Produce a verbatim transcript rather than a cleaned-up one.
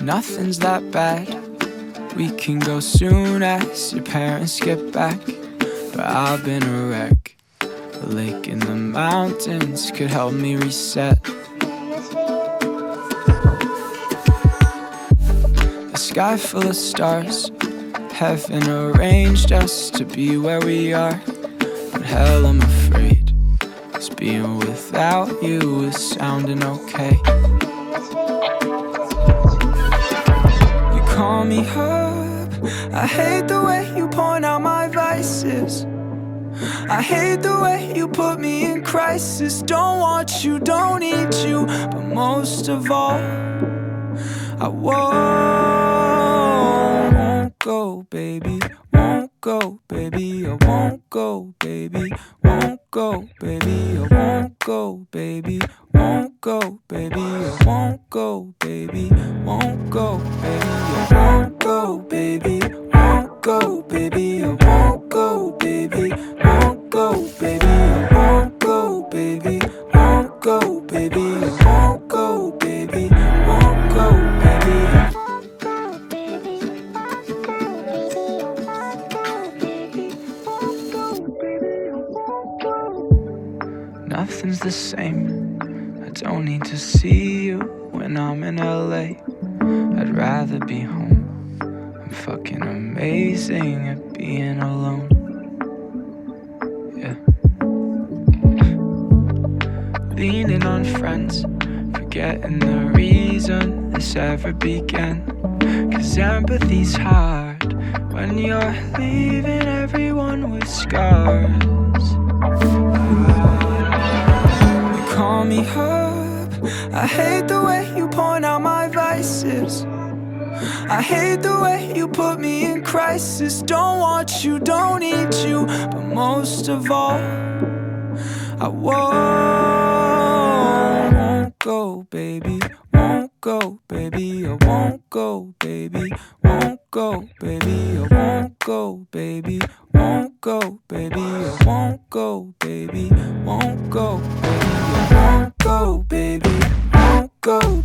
nothing's that bad. We can go soon as your parents get back. But I've been a wreck. A lake in the mountains could help me reset. A sky full of stars, heaven arranged us to be where we are. But hell, I'm afraid, 'cause being without you is sounding okay. You call me up, I hate the way you point out my vices. I hate the way you put me in crisis. Don't want you, don't need you, but most of all, I won't, won't go, baby. Won't go, baby. I won't go, baby. Won't go, baby. I won't go, baby. Won't go, baby. I won't go, baby. Won't go, baby. I won't go, baby. Won't go, baby. I won't go, baby. Won't go, baby. I won't go, baby. Won't go, baby. I won't go, baby. Won't go, baby. Nothing's the same. I don't need to see you when I'm in L A. I'd rather be home. I'm fucking amazing at being alone. Yeah. Leaning on friends, forgetting the reason this ever began. 'Cause empathy's hard when you're leaving everyone with scars. Call me up, I hate the way you point out my vices. I hate the way you put me in crisis. Don't want you, don't need you, but most of all, I won't, won't go, baby. Won't go, baby. I won't go, baby. Won't go, baby. I won't go, baby. Won't go, baby. I won't go, baby. Won't go, baby. I won't go, baby. Won't go.